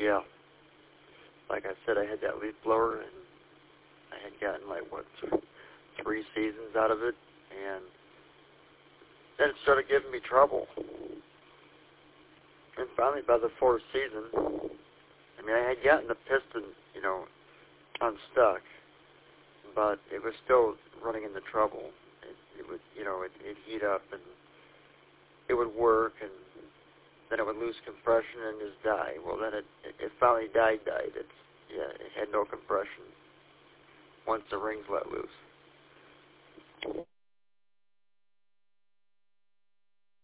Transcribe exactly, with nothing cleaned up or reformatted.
yeah, like I said, I had that leaf blower, and I had gotten, like, what, th- three seasons out of it, and then it started giving me trouble. And finally, by the fourth season, I mean, I had gotten the piston, you know, unstuck, but it was still running into trouble. It, it would, you know, it, it'd heat up, and it would work, and then it would lose compression and just die. Well, then it, it, it finally died, died. It, yeah, it had no compression once the rings let loose.